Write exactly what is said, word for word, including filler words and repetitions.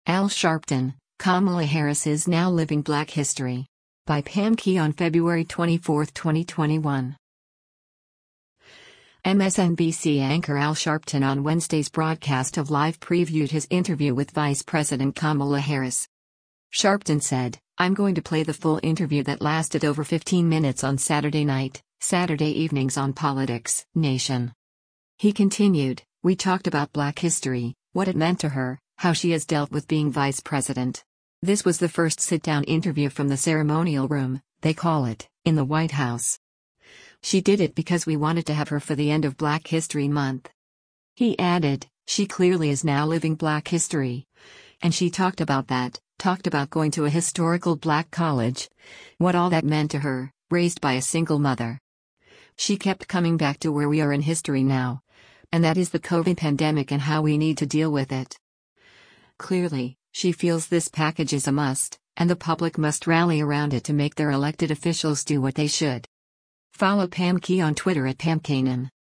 Al Sharpton, Kamala Harris is now living Black history. By Pam Key on February twenty-fourth, twenty twenty-one. M S N B C anchor Al Sharpton on Wednesday's broadcast of Live previewed his interview with Vice President Kamala Harris. Sharpton said, "I'm going to play the full interview that lasted over fifteen minutes on Saturday night, Saturday evenings on Politics Nation." He continued, "We talked about Black history, what it meant to her, how she has dealt with being vice president. This was the first sit-down interview from the ceremonial room, they call it, in the White House. She did it because we wanted to have her for the end of Black History Month." He added, "She clearly is now living Black history. And she talked about that, talked about going to a historical Black college. What all that meant to her, raised by a single mother. She kept coming back to where we are in history now. And that is the COVID pandemic and how we need to deal with it. Clearly, she feels this package is a must, and the public must rally around it to make their elected officials do what they should." Follow Pam Key on Twitter at Pam Kanan.